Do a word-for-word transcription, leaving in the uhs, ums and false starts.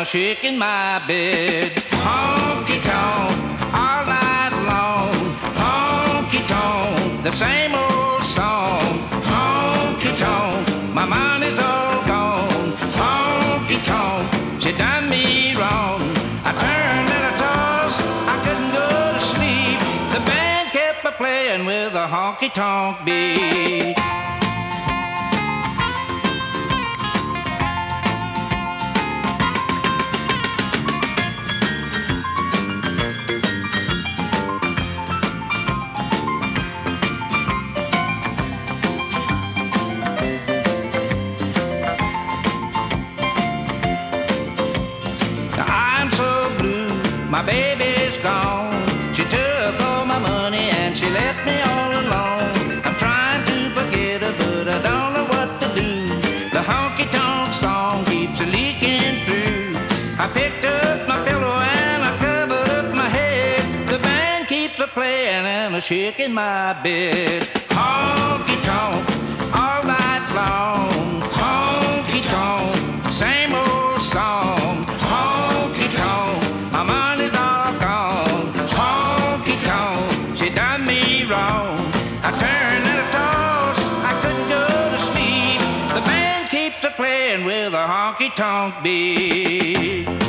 shaking my bed. Honky tonk all night long. Honky tonk, the same old song. Honky tonk, my money's all gone. Honky tonk, she done me wrong. I turned and I tossed, I couldn't go to sleep. The band kept a playing with a honky tonk beat. My baby's gone. She took all my money and she left me all alone. I'm trying to forget her, but I don't know what to do. The honky-tonk song keeps leaking through. I picked up my pillow and I covered up my head. The band keeps a playing and a shaking my bed. Honky-tonk all night long. Honky-tonk, same old song. Honky-tonk, my money's all gone. Honky-tonk, she done me wrong. I turned and I tossed, I couldn't go to sleep. The band keeps a playing with a honky-tonk beat.